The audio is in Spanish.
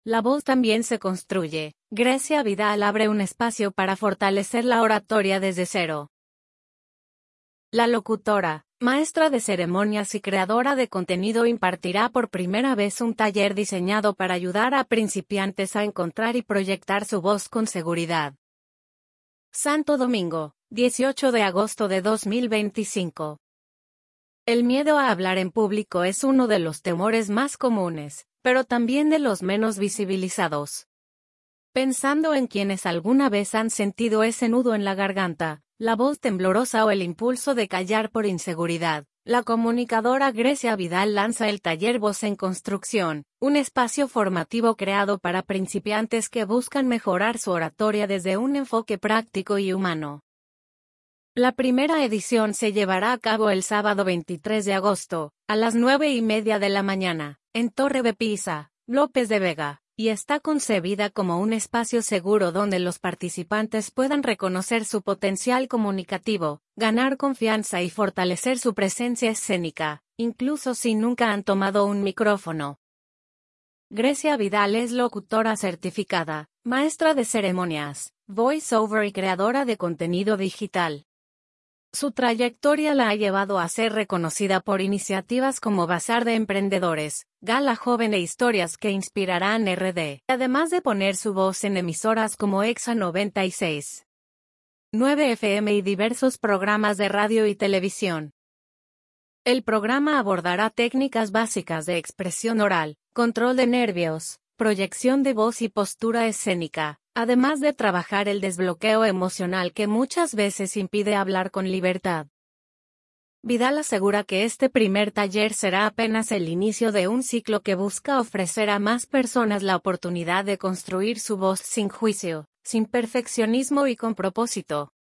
La voz también se construye. Grecia Vidal abre un espacio para fortalecer la oratoria desde cero. La locutora, maestra de ceremonias y creadora de contenido impartirá por primera vez un taller diseñado para ayudar a principiantes a encontrar y proyectar su voz con seguridad. Santo Domingo, 18 de agosto de 2025. El miedo a hablar en público es uno de los temores más comunes, pero también de los menos visibilizados. Pensando en quienes alguna vez han sentido ese nudo en la garganta, la voz temblorosa o el impulso de callar por inseguridad, la comunicadora Grecia Vidal lanza el taller Voz en Construcción, un espacio formativo creado para principiantes que buscan mejorar su oratoria desde un enfoque práctico y humano. La primera edición se llevará a cabo el sábado 23 de agosto, a las 9:30 de la mañana, en Torre de Pisa, López de Vega, y está concebida como un espacio seguro donde los participantes puedan reconocer su potencial comunicativo, ganar confianza y fortalecer su presencia escénica, incluso si nunca han tomado un micrófono. Grecia Vidal es locutora certificada, maestra de ceremonias, voice-over y creadora de contenido digital. Su trayectoria la ha llevado a ser reconocida por iniciativas como Bazar de Emprendedores, Gala Joven e Historias que Inspirarán RD, además de poner su voz en emisoras como Exa 96.9 FM y diversos programas de radio y televisión. El programa abordará técnicas básicas de expresión oral, control de nervios, proyección de voz y postura escénica, además de trabajar el desbloqueo emocional que muchas veces impide hablar con libertad. Vidal asegura que este primer taller será apenas el inicio de un ciclo que busca ofrecer a más personas la oportunidad de construir su voz sin juicio, sin perfeccionismo y con propósito.